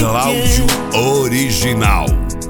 Cláudio Original.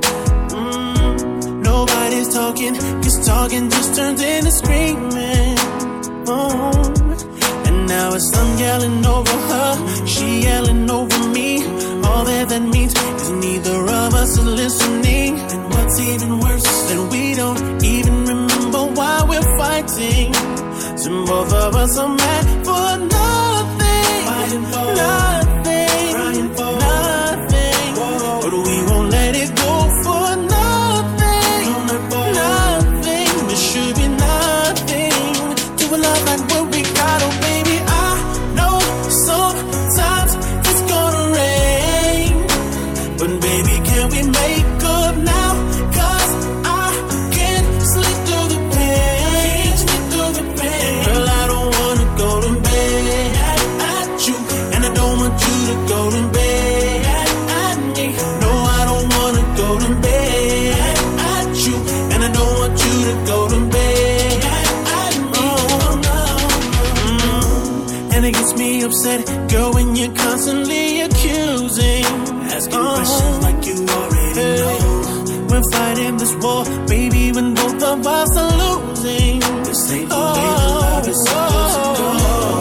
Nobody's talking, 'cause talking just turns into screaming. Oh. And now it's I'm yelling over her, she yelling over me. All that means is neither of us is listening. And what's even worse is that we don't even remember why we're fighting. So both of us are mad for nothing, fighting for nothing, crying for nothing. Whoa. But we won't let it go for nothing, no, not for nothing. It should be nothing to a love like what we got. Oh baby, I know sometimes it's gonna rain, but baby, can we make up now? 'Cause I can't sleep through the pain, sleep through the pain. Girl, I don't wanna go to bed at you, and I don't want you to go to bed at me. No, I don't wanna go to bed at you, and I don't want you to go to bed at me. Oh, no. And it gets me upset, girl, when you're constantly accusing, asking questions like you already know. We're fighting this war, baby, when both of us are losing. This ain't the way the love is supposed to go.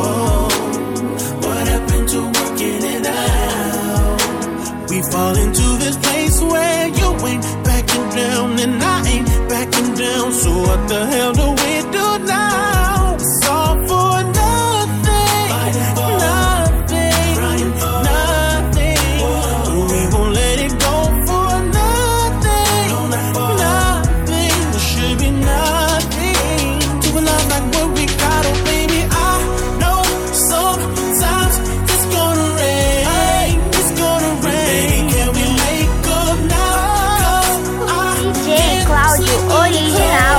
What happened to working it out? We fall into this place where you ain't backing down and I ain't backing down. So what the hell do we do now? It's all for nothing, fighting for nothing, crying for nothing. We won't let it go for nothing, no, not for nothing. There should be nothing to a love like what we got. Oh baby, I know sometimes it's gonna rain, it's gonna rain. Can we make up now? 'Cause I DJ Cláudio Original.